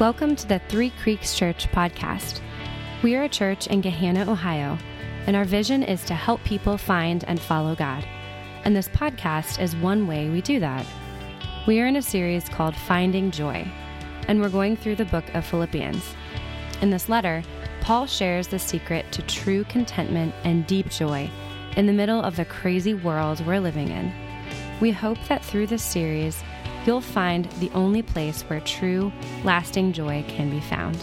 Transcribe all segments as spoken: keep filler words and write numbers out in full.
Welcome to the Three Creeks Church podcast. We are a church in Gahanna, Ohio, and our vision is to help people find and follow God. And this podcast is one way we do that. We are in a series called Finding Joy, and we're going through the book of Philippians. In this letter, Paul shares the secret to true contentment and deep joy in the middle of the crazy world we're living in. We hope that through this series, you'll find the only place where true, lasting joy can be found.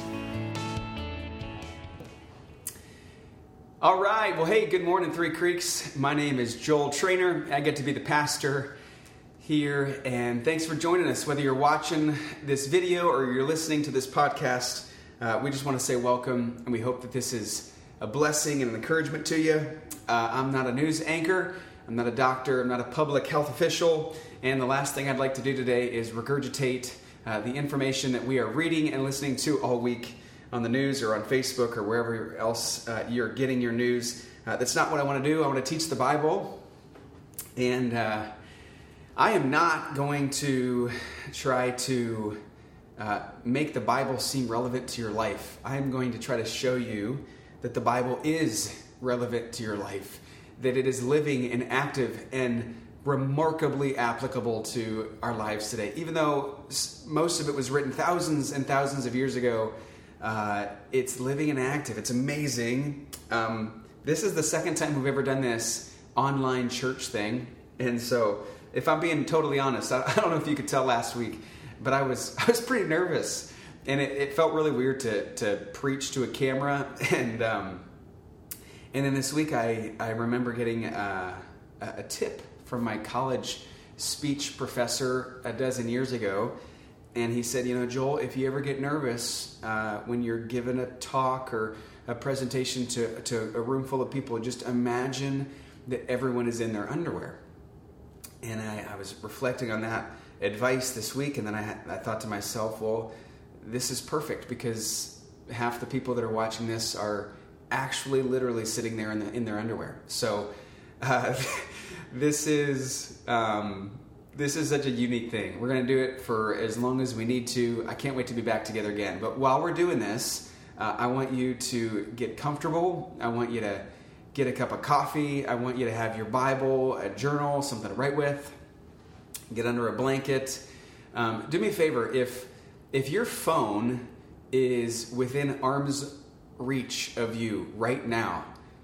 All right. Well, hey, good morning, Three Creeks. My name is Joel Trainer. I get to be the pastor here, and thanks for joining us. Whether you're watching this video or you're listening to this podcast, uh, we just want to say welcome, and we hope that this is a blessing and an encouragement to you. Uh, I'm not a news anchor. I'm not a doctor. I'm not a public health official. And the last thing I'd like to do today is regurgitate uh, the information that we are reading and listening to all week on the news or on Facebook or wherever else uh, you're getting your news. Uh, that's not what I want to do. I want to teach the Bible. And uh, I am not going to try to uh, make the Bible seem relevant to your life. I am going to try to show you that the Bible is relevant to your life, that it is living and active and remarkably applicable to our lives today. Even though most of it was written thousands and thousands of years ago, uh, it's living and active. It's amazing. Um, this is the second time we've ever done this online church thing. And so if I'm being totally honest, I, I don't know if you could tell last week, but I was I was pretty nervous. And it, it felt really weird to, to preach to a camera. And um, and then this week I, I remember getting uh, a, a tip from my college speech professor a dozen years ago. And he said, you know, Joel, if you ever get nervous uh, when you're giving a talk or a presentation to, to a room full of people, just imagine that everyone is in their underwear. And I, I was reflecting on that advice this week, and then I, I thought to myself, well, this is perfect because half the people that are watching this are actually literally sitting there in, the, in their underwear. So uh, this is um, this is such a unique thing. We're going to do it for as long as we need to. I can't wait to be back together again. But while we're doing this, uh, I want you to get comfortable. I want you to get a cup of coffee. I want you to have your Bible, a journal, something to write with. Get under a blanket. Um, do me a favor. If if your phone is within arm's reach of you right now,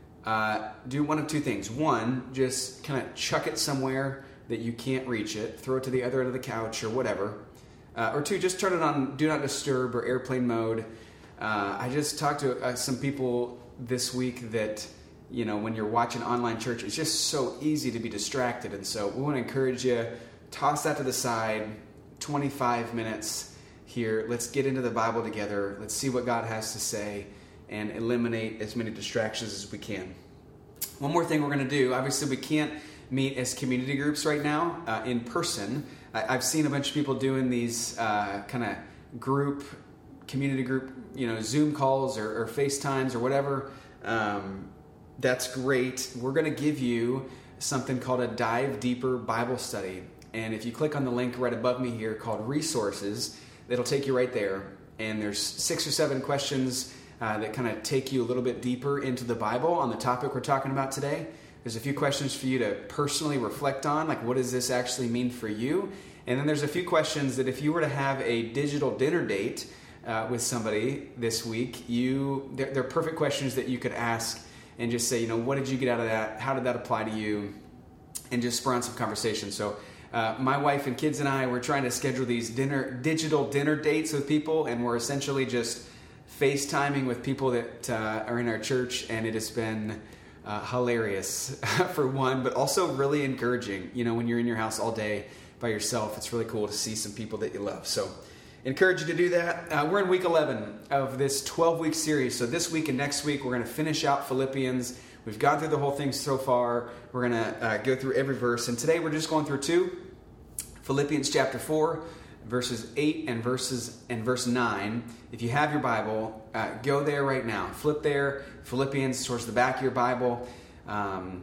uh, do one of two things. One, just kind of chuck it somewhere that you can't reach it. Throw it to the other end of the couch or whatever. Uh, or two, just turn it on Do Not Disturb or airplane mode. Uh, I just talked to uh, some people this week that, you know, when you're watching online church, it's just so easy to be distracted. And so we want to encourage you, toss that to the side, twenty-five minutes here. Let's get into the Bible together. Let's see what God has to say and eliminate as many distractions as we can. One more thing we're going to do. Obviously, we can't meet as community groups right now uh, in person. I, I've seen a bunch of people doing these uh, kind of group, community group, you know, Zoom calls or, or FaceTimes or whatever. Um, that's great. We're going to give you something called a Dive Deeper Bible Study. And if you click on the link right above me here called Resources, it'll take you right there. And there's six or seven questions Uh, that kind of take you a little bit deeper into the Bible on the topic we're talking about today. There's a few questions for you to personally reflect on, like what does this actually mean for you? And then there's a few questions that if you were to have a digital dinner date uh, with somebody this week, you they're, they're perfect questions that you could ask and just say, you know, what did you get out of that? How did that apply to you? And just spur on some conversation. So uh, my wife and kids and I, we're trying to schedule these dinner digital dinner dates with people, and we're essentially just FaceTiming with people that uh, are in our church, and it has been uh, hilarious for one, but also really encouraging. You know, when you're in your house all day by yourself, it's really cool to see some people that you love. So encourage you to do that. Uh, we're in week eleven of this twelve-week series. So this week and next week, we're going to finish out Philippians. We've gone through the whole thing so far. We're going to uh, go through every verse. And today we're just going through two. Philippians chapter four. Verses eight and verses and verse nine. If you have your Bible, uh, go there right now. Flip there, Philippians towards the back of your Bible. Um,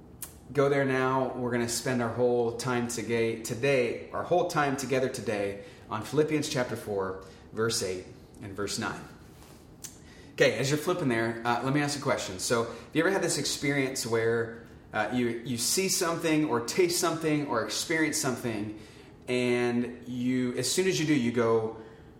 go there now. We're going to spend our whole time today, today, our whole time together today on Philippians chapter four, verse eight. and verse nine. Okay, as you're flipping there, uh, let me ask you a question. So, have you ever had this experience where uh, you you see something or taste something or experience something, and you, as soon as you do, you go,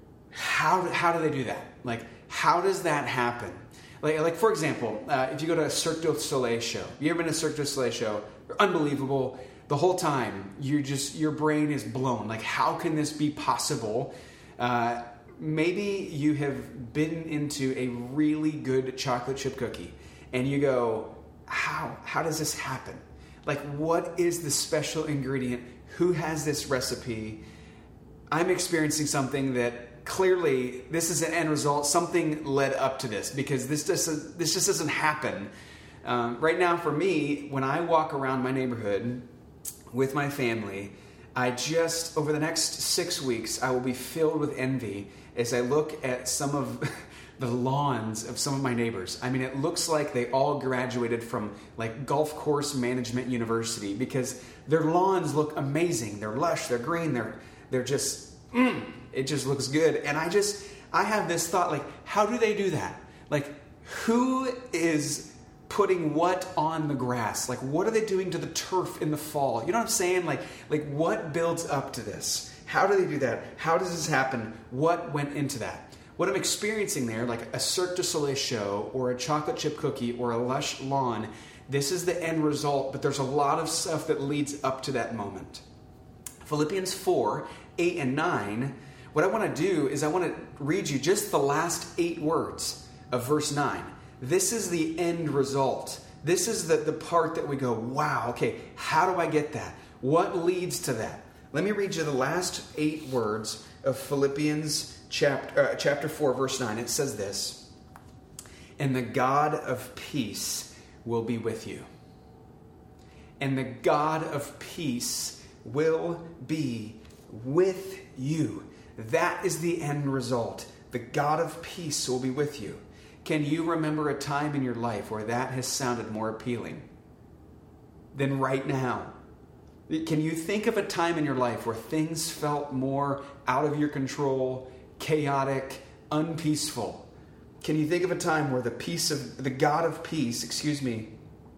how how do they do that? Like, how does that happen? Like, like for example, uh, if you go to a Cirque du Soleil show, you ever been to a Cirque du Soleil show? They're unbelievable. The whole time, you just your brain is blown. Like, how can this be possible? Uh, maybe you have bitten into a really good chocolate chip cookie, and you go, how? How does this happen? Like, what is the special ingredient? Who has this recipe? I'm experiencing something that clearly this is an end result. Something led up to this, because this just this just doesn't happen. Um, right now, for me, when I walk around my neighborhood with my family, I just, over the next six weeks, I will be filled with envy as I look at some of the lawns of some of my neighbors. I mean, it looks like they all graduated from like Golf Course Management University, because their lawns look amazing. They're lush, they're green, they're they're just, mm, it just looks good. And I just, I have this thought, like, how do they do that? Like, who is putting what on the grass? Like, what are they doing to the turf in the fall? You know what I'm saying? Like, like what builds up to this? How do they do that? How does this happen? What went into that? What I'm experiencing there, like a Cirque du Soleil show or a chocolate chip cookie or a lush lawn, this is the end result, but there's a lot of stuff that leads up to that moment. Philippians four, eight and nine, what I want to do is I want to read you just the last eight words of verse nine. This is the end result. This is the, the part that we go, wow, okay, how do I get that? What leads to that? Let me read you the last eight words of Philippians chapter, uh, chapter four, verse nine. It says this, and the God of peace will be with you. And the God of peace will be with you. That is the end result. The God of peace will be with you. Can you remember a time in your life where that has sounded more appealing than right now? Can you think of a time in your life where things felt more out of your control, chaotic, unpeaceful? Can you think of a time where the peace of the God of peace, excuse me,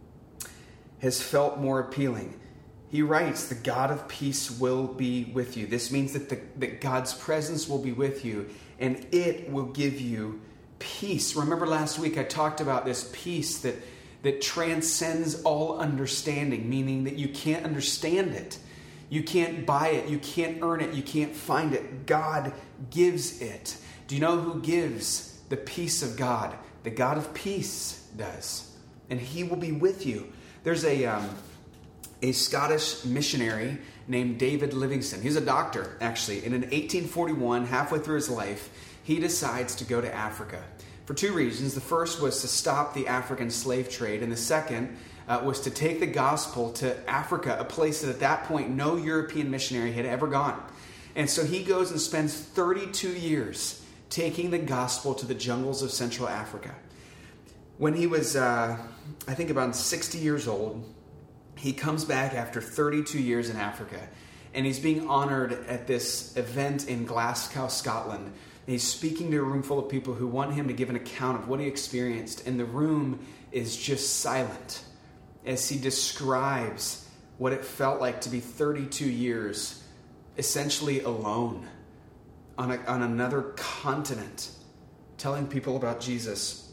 has felt more appealing? He writes, the God of peace will be with you. This means that, the, that God's presence will be with you, and it will give you peace. Remember last week I talked about this peace that, that transcends all understanding, meaning that you can't understand it. You can't buy it. You can't earn it. You can't find it. God gives it. Do you know who gives the peace of God? The God of peace does. And he will be with you. There's a, um, a Scottish missionary named David Livingstone. He's a doctor, actually. And in eighteen forty-one, halfway through his life, he decides to go to Africa for two reasons. The first was to stop the African slave trade, and the second uh, was to take the gospel to Africa, a place that at that point no European missionary had ever gone. And so he goes and spends thirty-two years taking the gospel to the jungles of Central Africa. When he was, uh, I think, about sixty years old, he comes back after thirty-two years in Africa, and he's being honored at this event in Glasgow, Scotland. He's speaking to a room full of people who want him to give an account of what he experienced. And the room is just silent as he describes what it felt like to be thirty-two years essentially alone on, a, on another continent, telling people about Jesus.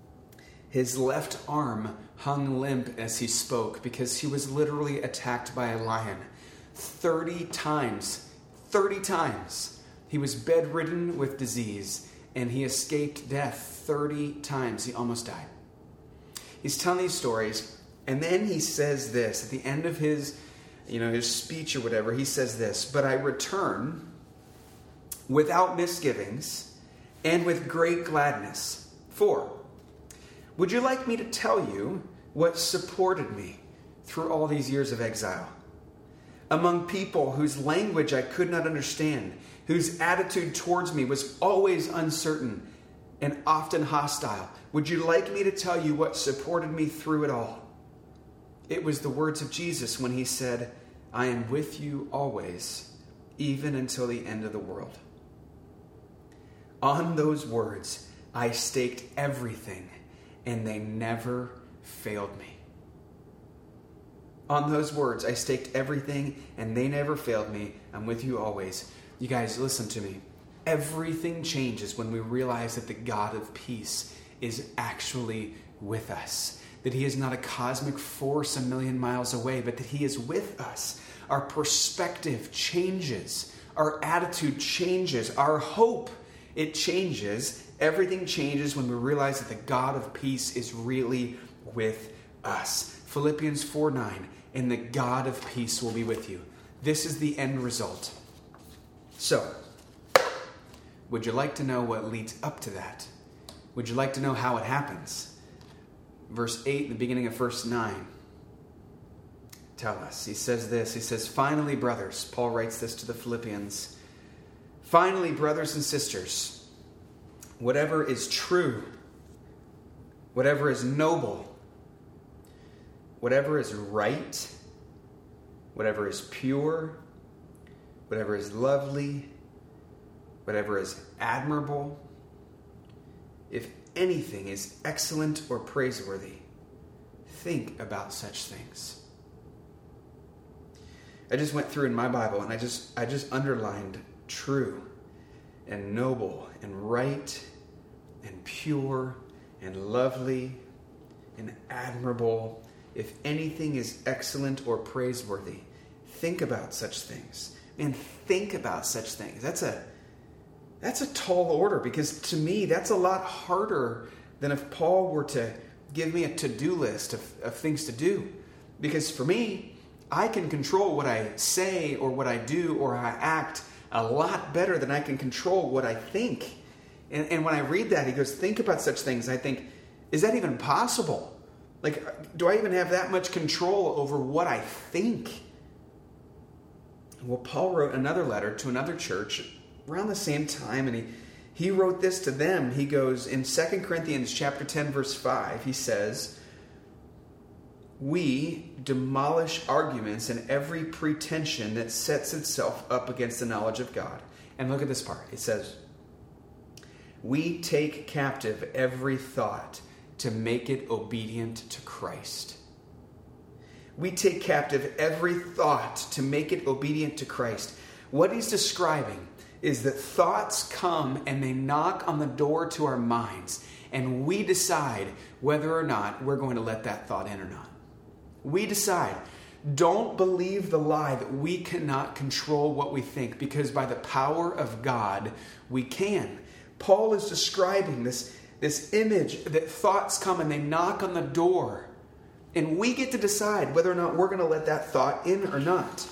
His left arm hung limp as he spoke because he was literally attacked by a lion. thirty times. thirty times. He was bedridden with disease, and he escaped death thirty times. He almost died. He's telling these stories, and then he says this at the end of his, you know, his speech or whatever. He says this, "But I return without misgivings and with great gladness. For, would you like me to tell you what supported me through all these years of exile? Among people whose language I could not understand, whose attitude towards me was always uncertain and often hostile. Would you like me to tell you what supported me through it all? It was the words of Jesus when he said, 'I am with you always, even until the end of the world.' On those words, I staked everything, and they never failed me. On those words, I staked everything, and they never failed me. I'm with you always. You guys, listen to me. Everything changes when we realize that the God of peace is actually with us. That he is not a cosmic force a million miles away, but that he is with us. Our perspective changes. Our attitude changes. Our hope, it changes. Everything changes when we realize that the God of peace is really with us. Philippians four nine, and the God of peace will be with you. This is the end result. So, would you like to know what leads up to that? Would you like to know how it happens? Verse eight, the beginning of verse nine, tell us. He says this, he says, finally, brothers, Paul writes this to the Philippians, finally, brothers and sisters, whatever is true, whatever is noble, whatever is right, whatever is pure, whatever is lovely, whatever is admirable, if anything is excellent or praiseworthy, think about such things. I just went through in my Bible and I just I just underlined true and noble and right and pure and lovely and admirable. If anything is excellent or praiseworthy, think about such things. And think about such things. That's a That's a tall order, because to me, that's a lot harder than if Paul were to give me a to-do list of, of things to do. Because for me, I can control what I say or what I do or how I act a lot better than I can control what I think. And, and when I read that, he goes, think about such things. I think, is that even possible? Like, do I even have that much control over what I think? Well, Paul wrote another letter to another church around the same time, and he, he wrote this to them. He goes, in Second Corinthians chapter ten, verse five, he says, we demolish arguments and every pretension that sets itself up against the knowledge of God. And look at this part. It says, we take captive every thought to make it obedient to Christ. We take captive every thought to make it obedient to Christ. What he's describing is that thoughts come and they knock on the door to our minds, and we decide whether or not we're going to let that thought in or not. We decide. Don't believe the lie that we cannot control what we think, because by the power of God, we can. Paul is describing this, this image that thoughts come and they knock on the door, and we get to decide whether or not we're going to let that thought in or not.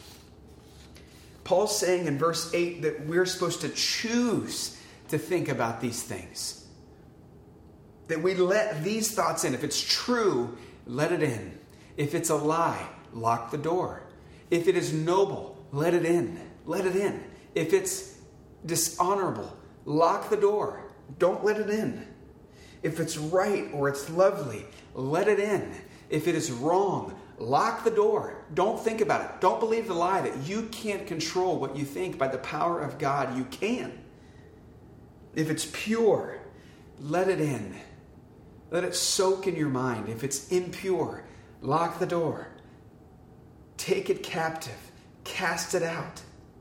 Paul's saying in verse eight that we're supposed to choose to think about these things. That we let these thoughts in. If it's true, let it in. If it's a lie, lock the door. If it is noble, let it in. Let it in. If it's dishonorable, lock the door. Don't let it in. If it's right or it's lovely, let it in. If it is wrong, lock the door. Don't think about it. Don't believe the lie that you can't control what you think. By the power of God, you can. If it's pure, let it in. Let it soak in your mind. If it's impure, lock the door. Take it captive. Cast it out.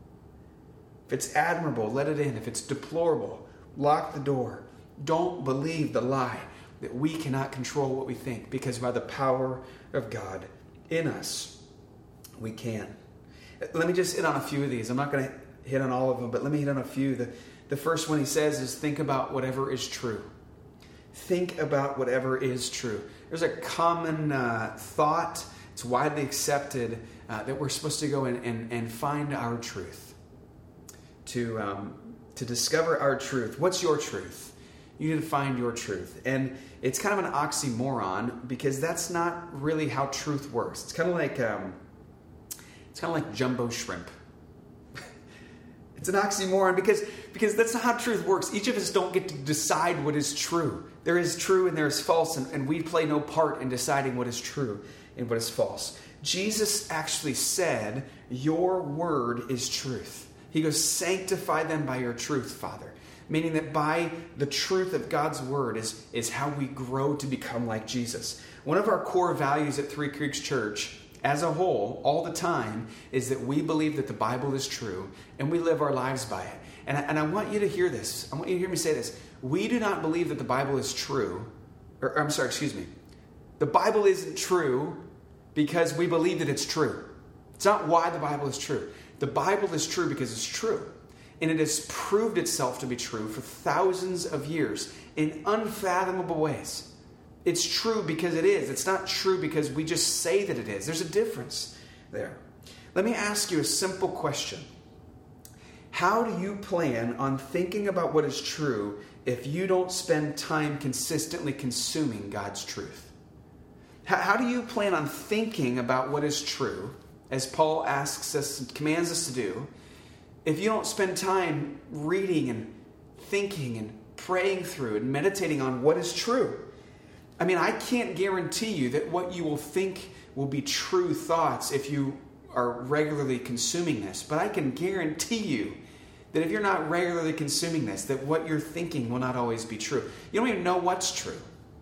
If it's admirable, let it in. If it's deplorable, lock the door. Don't believe the lie that we cannot control what we think, because by the power of God in us, we can. Let me just hit on a few of these. I'm not going to hit on all of them, but let me hit on a few. The, the first one he says is, think about whatever is true. Think about whatever is true. There's a common uh, thought, it's widely accepted, uh, that we're supposed to go in and, and find our truth. To, um, to discover our truth. What's your truth? You need to find your truth. And it's kind of an oxymoron, because that's not really how truth works. It's kind of like um, it's kind of like jumbo shrimp. It's an oxymoron because, because that's not how truth works. Each of us don't get to decide what is true. There is true and there is false, and, and we play no part in deciding what is true and what is false. Jesus actually said, your word is truth. He goes, sanctify them by your truth, Father. meaning that by the truth of God's word is, is how we grow to become like Jesus. One of our core values at Three Creeks Church as a whole, all the time, is that we believe that the Bible is true and we live our lives by it. And I, and I want you to hear this. I want you to hear me say this. We do not believe that the Bible is true. Or, or I'm sorry, excuse me. The Bible isn't true because we believe that it's true. It's not why the Bible is true. The Bible is true because it's true. And it has proved itself to be true for thousands of years in unfathomable ways. It's true because it is. It's not true because we just say that it is. There's a difference there. Let me ask you a simple question. How do you plan on thinking about what is true if you don't spend time consistently consuming God's truth? How, how do you plan on thinking about what is true, as Paul asks us and commands us to do, if you don't spend time reading and thinking and praying through and meditating on what is true? I mean, I can't guarantee you that what you will think will be true thoughts if you are regularly consuming this. But I can guarantee you that if you're not regularly consuming this, that what you're thinking will not always be true. You don't even know what's true.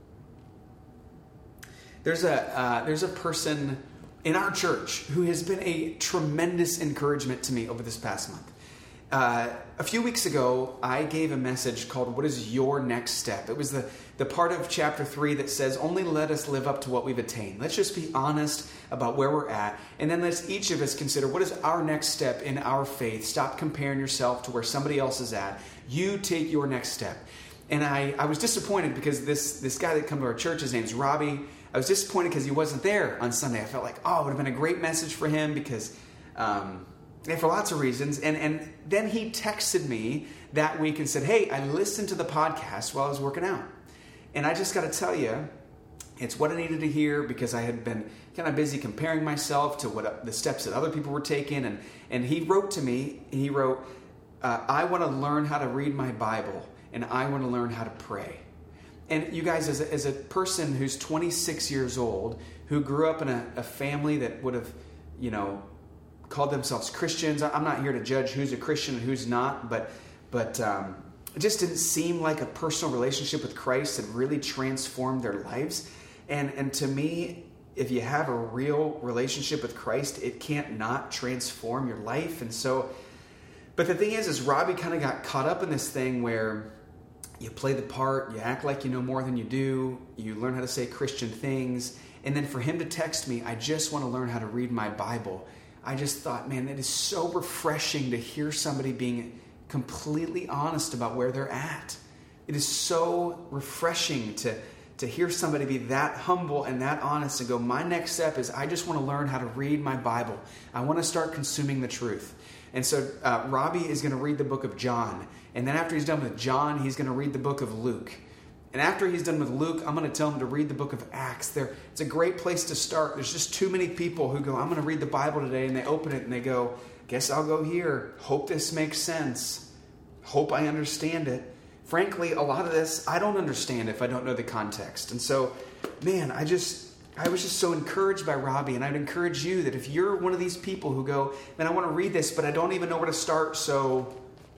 There's a uh, there's a person in our church who has been a tremendous encouragement to me over this past month. Uh, a few weeks ago, I gave a message called, What is Your Next Step? It was the, the part of chapter three that says, only let us live up to what we've attained. Let's just be honest about where we're at. And then let's each of us consider, what is our next step in our faith? Stop comparing yourself to where somebody else is at. You take your next step. And I, I was disappointed because this, this guy that come to our church, his name's Robbie. I was disappointed because he wasn't there on Sunday. I felt like, oh, it would have been a great message for him because... Um, And for lots of reasons. And, and then he texted me that week and said, hey, I listened to the podcast while I was working out. And I just got to tell you, it's what I needed to hear because I had been kind of busy comparing myself to what the steps that other people were taking. And, and he wrote to me, he wrote, uh, I want to learn how to read my Bible and I want to learn how to pray. And you guys, as a, as a person who's twenty-six years old, who grew up in a, a family that would have, you know, called themselves Christians. I'm not here to judge who's a Christian and who's not, but but um, it just didn't seem like a personal relationship with Christ had really transformed their lives. And and to me, if you have a real relationship with Christ, it can't not transform your life. And so, but the thing is, is Robbie kind of got caught up in this thing where you play the part, you act like you know more than you do, you learn how to say Christian things, and then for him to text me, I just want to learn how to read my Bible. I just thought, man, it is so refreshing to hear somebody being completely honest about where they're at. It is so refreshing to, to hear somebody be that humble and that honest and go, my next step is I just want to learn how to read my Bible. I want to start consuming the truth. And so uh, Robbie is going to read the book of John. And then after he's done with John, he's going to read the book of Luke. And after he's done with Luke, I'm going to tell him to read the book of Acts. There, it's a great place to start. There's just too many people who go, I'm going to read the Bible today, and they open it and they go, guess I'll go here. Hope this makes sense. Hope I understand it. Frankly, a lot of this, I don't understand if I don't know the context. And so, man, I just, I was just so encouraged by Robbie, and I'd encourage you that if you're one of these people who go, man, I want to read this, but I don't even know where to start, so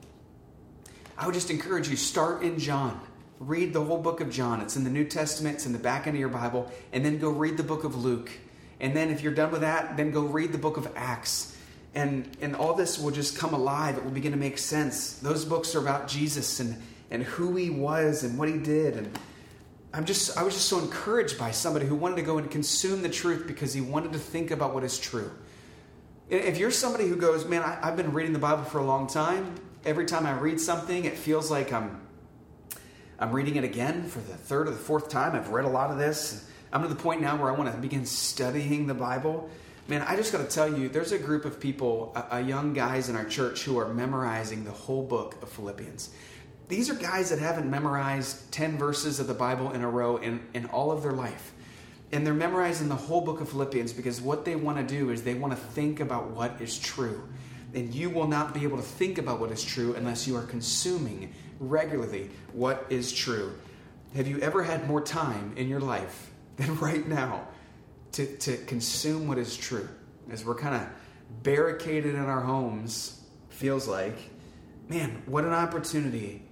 I would just encourage you, start in John. Read the whole book of John. It's in the New Testament. It's in the back end of your Bible. And then go read the book of Luke. And then if you're done with that, then go read the book of Acts. And and all this will just come alive. It will begin to make sense. Those books are about Jesus and, and who he was and what he did. And I'm just I was just so encouraged by somebody who wanted to go and consume the truth because he wanted to think about what is true. If you're somebody who goes, man, I, I've been reading the Bible for a long time. Every time I read something, it feels like I'm I'm reading it again for the third or the fourth time. I've read a lot of this. I'm to the point now where I want to begin studying the Bible. Man, I just got to tell you, there's a group of people, a, a young guys in our church who are memorizing the whole book of Philippians. These are guys that haven't memorized ten verses of the Bible in a row in, in all of their life. And they're memorizing the whole book of Philippians because what they want to do is they want to think about what is true. And you will not be able to think about what is true unless you are consuming regularly what is true. Have you ever had more time in your life than right now to, to consume what is true? As we're kind of barricaded in our homes, feels like, man, what an opportunity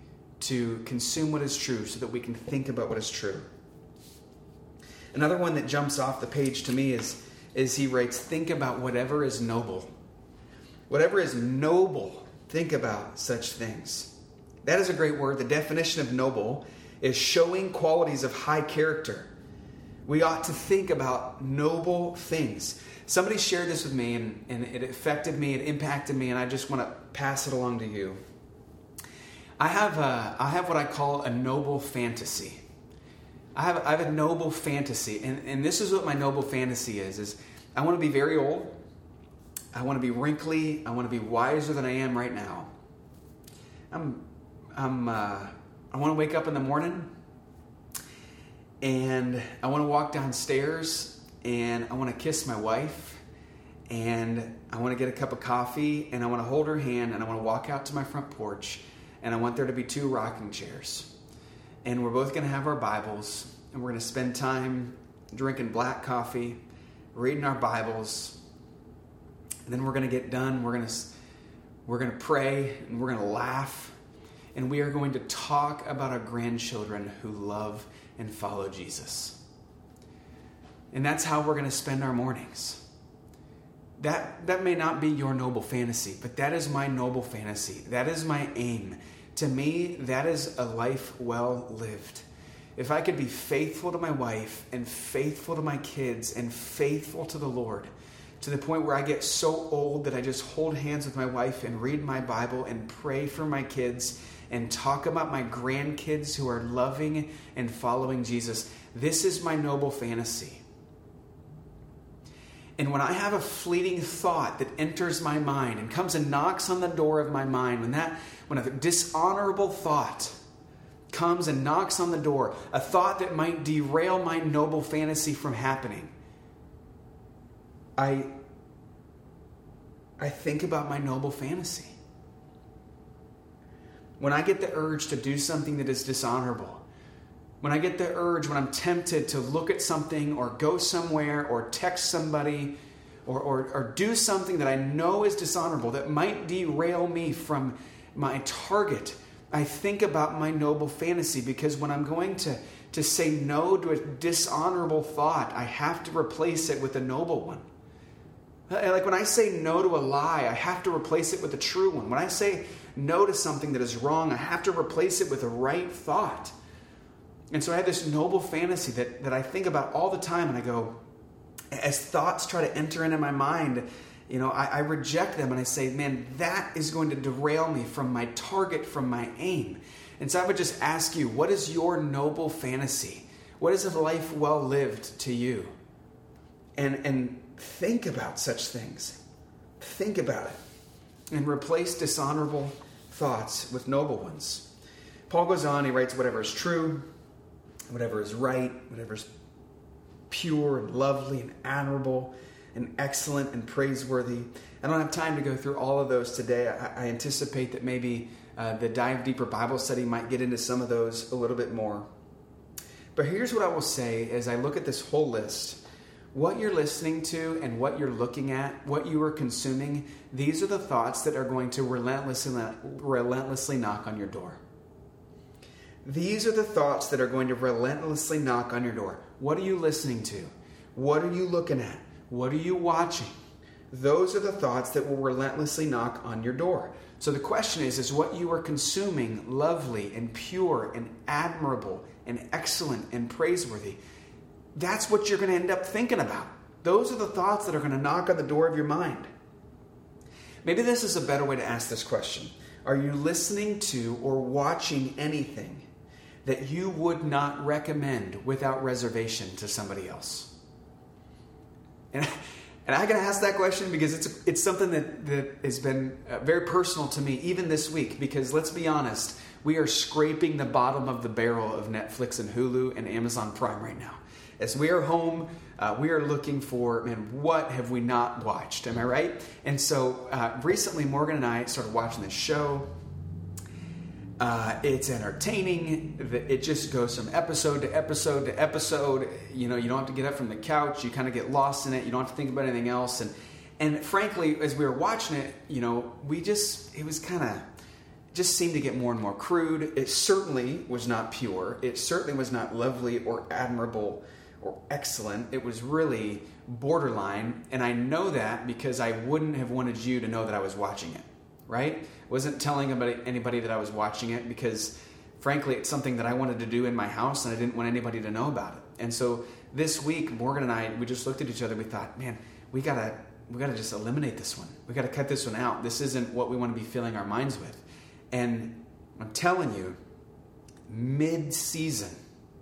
to consume what is true so that we can think about what is true. Another one that jumps off the page to me is, is he writes, think about whatever is noble. Whatever is noble, think about such things. That is a great word. The definition of noble is showing qualities of high character. We ought to think about noble things. Somebody shared this with me, and, and it affected me, it impacted me, and I just want to pass it along to you. I have a, I have what I call a noble fantasy. I have, I have a noble fantasy, and, and this is what my noble fantasy is, is I want to be very old, I want to be wrinkly, I want to be wiser than I am right now. I'm, I'm, uh, I want to wake up in the morning, and I want to walk downstairs, and I want to kiss my wife, and I want to get a cup of coffee, and I want to hold her hand, and I want to walk out to my front porch, and I want there to be two rocking chairs. And we're both going to have our Bibles, and we're going to spend time drinking black coffee, reading our Bibles, and then we're going to get done. We're going to we're going to pray, and we're going to laugh, and we are going to talk about our grandchildren who love and follow Jesus. And that's how we're going to spend our mornings. That that may not be your noble fantasy, but that is my noble fantasy. That is my aim. To me, that is a life well lived. If I could be faithful to my wife and faithful to my kids and faithful to the Lord, to the point where I get so old that I just hold hands with my wife and read my Bible and pray for my kids and talk about my grandkids who are loving and following Jesus, this is my noble fantasy. And when I have a fleeting thought that enters my mind and comes and knocks on the door of my mind, when that when a dishonorable thought comes and knocks on the door, a thought that might derail my noble fantasy from happening, I, I think about my noble fantasy. When I get the urge to do something that is dishonorable, when I get the urge, when I'm tempted to look at something or go somewhere or text somebody or, or, or do something that I know is dishonorable, that might derail me from my target, I think about my noble fantasy, because when I'm going to, to say no to a dishonorable thought, I have to replace it with a noble one. Like when I say no to a lie, I have to replace it with a true one. When I say no to something that is wrong, I have to replace it with a right thought. And so I have this noble fantasy that, that I think about all the time, and I go, as thoughts try to enter into my mind, you know, I, I reject them and I say, man, that is going to derail me from my target, from my aim. And so I would just ask you, what is your noble fantasy? What is a life well lived to you? And, and think about such things. Think about it. And replace dishonorable thoughts with noble ones. Paul goes on, he writes, whatever is true, whatever is right, whatever is pure and lovely and admirable and excellent and praiseworthy. I don't have time to go through all of those today. I, I anticipate that maybe uh, the Dive Deeper Bible study might get into some of those a little bit more. But here's what I will say as I look at this whole list. What you're listening to and what you're looking at, what you are consuming, these are the thoughts that are going to relentlessly, relentlessly knock on your door. These are the thoughts that are going to relentlessly knock on your door. What are you listening to? What are you looking at? What are you watching? Those are the thoughts that will relentlessly knock on your door. So the question is, is what you are consuming lovely and pure and admirable and excellent and praiseworthy? That's what you're going to end up thinking about. Those are the thoughts that are going to knock on the door of your mind. Maybe this is a better way to ask this question. Are you listening to or watching anything that you would not recommend without reservation to somebody else? And, and I got to ask that question because it's it's something that, that has been uh, very personal to me even this week, because let's be honest, we are scraping the bottom of the barrel of Netflix and Hulu and Amazon Prime right now. As we are home, uh, we are looking for, man, what have we not watched? Am I right? And so uh, recently, Morgan and I started watching this show. Uh, it's entertaining. It just goes from episode to episode to episode. You know, you don't have to get up from the couch. You kind of get lost in it. You don't have to think about anything else. And and frankly, as we were watching it, you know, we just, it was kind of, just seemed to get more and more crude. It certainly was not pure. It certainly was not lovely or admirable or excellent. It was really borderline. And I know that because I wouldn't have wanted you to know that I was watching it, right? I wasn't telling anybody, anybody that I was watching it because, frankly, it's something that I wanted to do in my house and I didn't want anybody to know about it. And so this week, Morgan and I, we just looked at each other. We thought, man, we gotta, we gotta just eliminate this one. We gotta cut this one out. This isn't what we want to be filling our minds with. And I'm telling you, mid-season,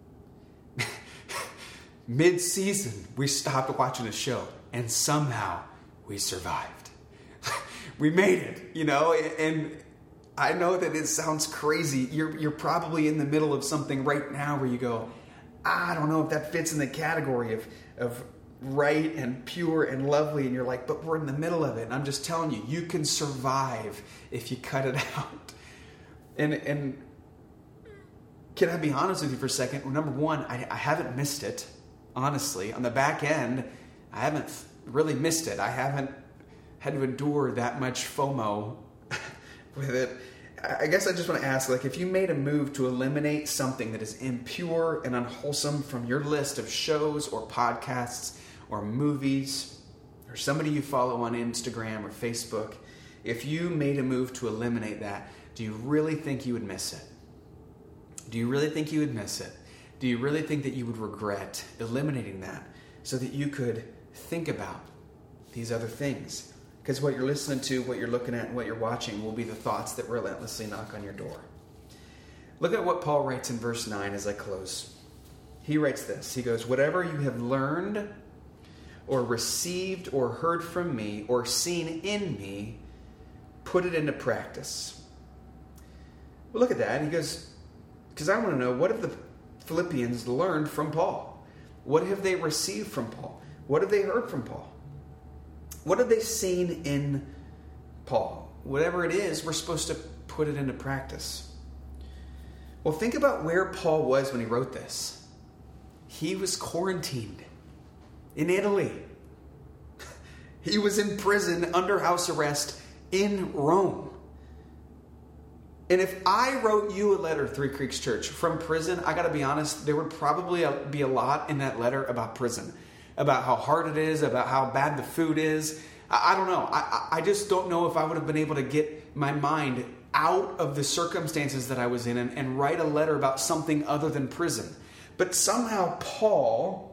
mid-season, we stopped watching a show, and somehow we survived. We made it, you know, and I know that it sounds crazy. You're you're probably in the middle of something right now where you go, I don't know if that fits in the category of, of right and pure and lovely, and you're like, but we're in the middle of it. And I'm just telling you, you can survive if you cut it out. And and can I be honest with you for a second? Well, number one, I, I haven't missed it. Honestly, on the back end, I haven't really missed it. I haven't had to endure that much FOMO with it. I guess I just want to ask, like, if you made a move to eliminate something that is impure and unwholesome from your list of shows or podcasts or movies or somebody you follow on Instagram or Facebook, if you made a move to eliminate that, do you really think you would miss it? Do you really think you would miss it? Do you really think that you would regret eliminating that so that you could think about these other things? Because what you're listening to, what you're looking at, and what you're watching will be the thoughts that relentlessly knock on your door. Look at what Paul writes in verse nine as I close. He writes this. He goes, whatever you have learned or received or heard from me or seen in me, put it into practice. Well, look at that. He goes, because I want to know, what have the Philippians learned from Paul? What have they received from Paul? What have they heard from Paul? What have they seen in Paul? Whatever it is, we're supposed to put it into practice. Well, think about where Paul was when he wrote this. He was quarantined in Italy. He was in prison under house arrest in Rome. And if I wrote you a letter, Three Creeks Church, from prison, I got to be honest, there would probably be a lot in that letter about prison, about how hard it is, about how bad the food is. I, I don't know. I, I just don't know if I would have been able to get my mind out of the circumstances that I was in and, and write a letter about something other than prison. But somehow Paul,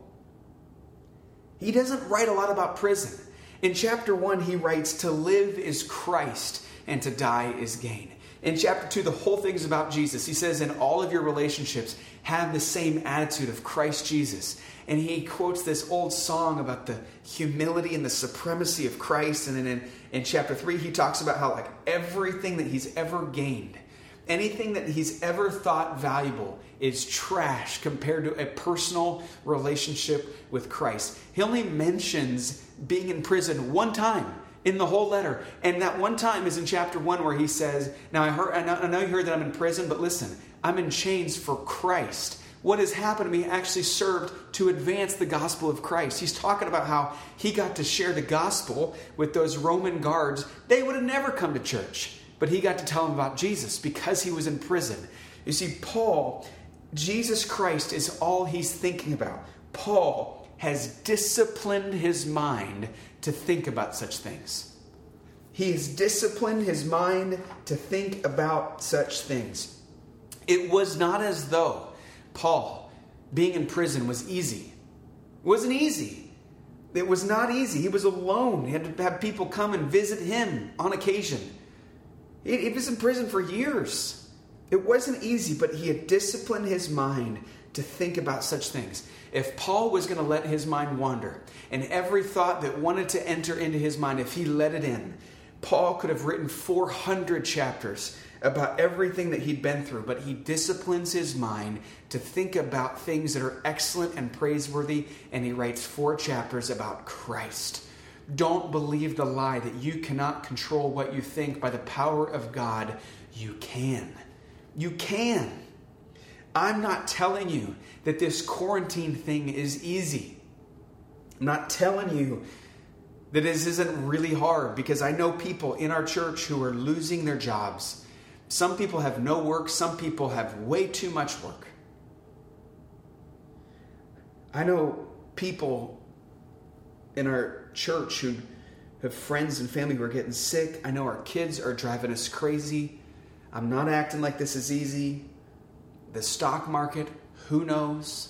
he doesn't write a lot about prison. In chapter one, he writes, to live is Christ and to die is gain. In chapter two, the whole thing is about Jesus. He says, in all of your relationships, have the same attitude of Christ Jesus. And he quotes this old song about the humility and the supremacy of Christ. And then in, in chapter three, he talks about how, like, everything that he's ever gained, anything that he's ever thought valuable is trash compared to a personal relationship with Christ. He only mentions being in prison one time in the whole letter. And that one time is in chapter one where he says, now I heard, I know, I know you heard that I'm in prison, but listen, I'm in chains for Christ. What has happened to me actually served to advance the gospel of Christ. He's talking about how he got to share the gospel with those Roman guards. They would have never come to church, but he got to tell them about Jesus because he was in prison. You see, Paul, Jesus Christ is all he's thinking about. Paul has disciplined his mind to think about such things. He's disciplined his mind to think about such things. It was not as though Paul, being in prison, was easy. It wasn't easy. It was not easy. He was alone. He had to have people come and visit him on occasion. He, he was in prison for years. It wasn't easy, but he had disciplined his mind to think about such things. If Paul was going to let his mind wander, and every thought that wanted to enter into his mind, if he let it in, Paul could have written four hundred chapters about everything that he'd been through, but he disciplines his mind to think about things that are excellent and praiseworthy, and he writes four chapters about Christ. Don't believe the lie that you cannot control what you think. By the power of God, you can. You can. I'm not telling you that this quarantine thing is easy. I'm not telling you that this isn't really hard, because I know people in our church who are losing their jobs. Some people have no work. Some people have way too much work. I know people in our church who have friends and family who are getting sick. I know our kids are driving us crazy. I'm not acting like this is easy. The stock market, who knows?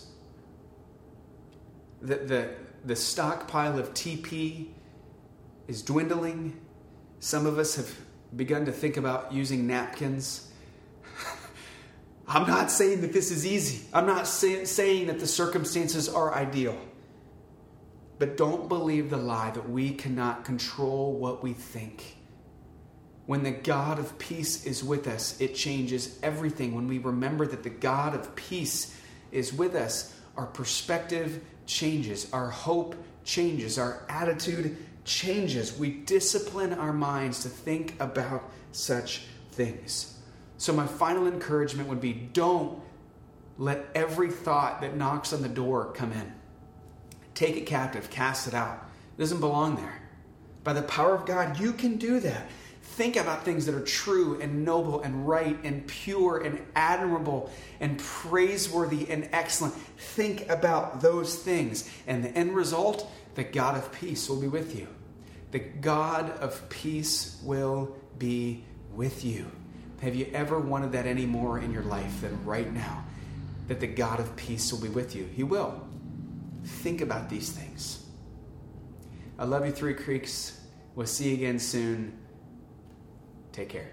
The, the, the stockpile of T P is dwindling. Some of us have begun to think about using napkins. I'm not saying that this is easy. I'm not say, saying that the circumstances are ideal. But don't believe the lie that we cannot control what we think. When the God of peace is with us, it changes everything. When we remember that the God of peace is with us, our perspective changes, our hope changes, our attitude changes. We discipline our minds to think about such things. So my final encouragement would be, don't let every thought that knocks on the door come in. Take it captive, cast it out. It doesn't belong there. By the power of God, you can do that. Think about things that are true and noble and right and pure and admirable and praiseworthy and excellent. Think about those things. And the end result, the God of peace will be with you. The God of peace will be with you. Have you ever wanted that any more in your life than right now? That the God of peace will be with you. He will. Think about these things. I love you, Three Creeks. We'll see you again soon. Take care.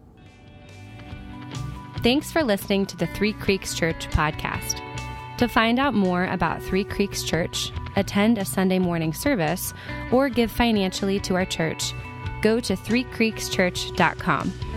Thanks for listening to the Three Creeks Church podcast. To find out more about Three Creeks Church, attend a Sunday morning service, or give financially to our church, go to three creeks church dot com.